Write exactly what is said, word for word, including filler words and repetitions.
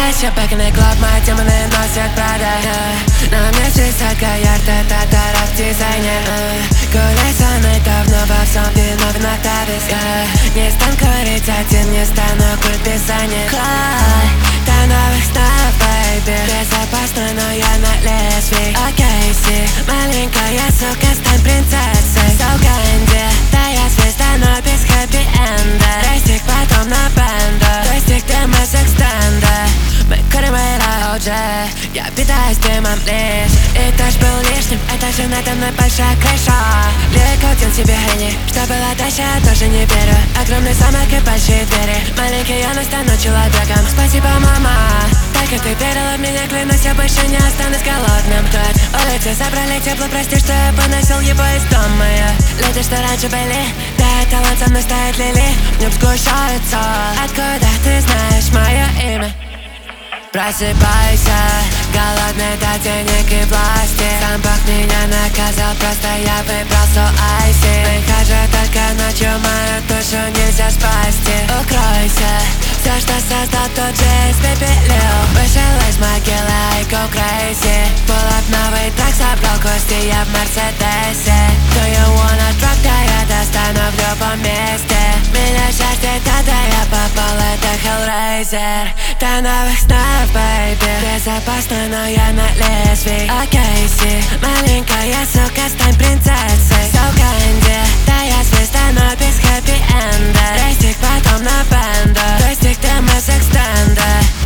Возвращайся, покинай клуб, мои демоны носят Прада. На мне свисатка яркая, татаров дизайнер. Гуляй со мной давно, во всем виновен Октавис. Не стану курить один, не стану курить писание. Клай, до новых снов, бэйби. Безопасно, но я на лезвии. Окей, си, маленькая сука, стань принцессой. So Candy, да я звезда, но без хэппи-энда. Достиг потом на бенду, достиг дыма с экстенда. Мы курим это уже, я питаюсь дымом лишь. Этаж был лишним, этажи надо мной большая крыша. Ликотин себе хрени, что было дальше, я тоже не верю. Огромный замок и большие двери, маленький я, но стану человеком. Спасибо, мама, только ты верила в меня, клянусь, я больше не останусь голодным. Тут улицы забрали тепло, прости, что я поносил его из дома. Люди, что раньше были, да, талант со мной стоит Лили. В сгущается, откуда ты знаешь мое имя? Просыпайся, голодный до денег и власти. Сам Бог меня наказал, просто я выбрал so icy. Прихожу только ночью, мою душу нельзя спасти. Укройся, все, что создал, тот же испепелил. Вышел из могилы, I go crazy. Pull up новый трак, собрал кости, я в Мерседесе. Do you wanna drop, да я достану в любом месте. Меня жаждет, когда я попал, это Hellraiser. До новых снов, бэйби. Безопасно, но я на лезвии. Окей, си, маленькая сука, стань принцессой. So Candy, да я звезда, но без хэппи-энда. Достиг потом на бенду, достиг дыма с экстенда.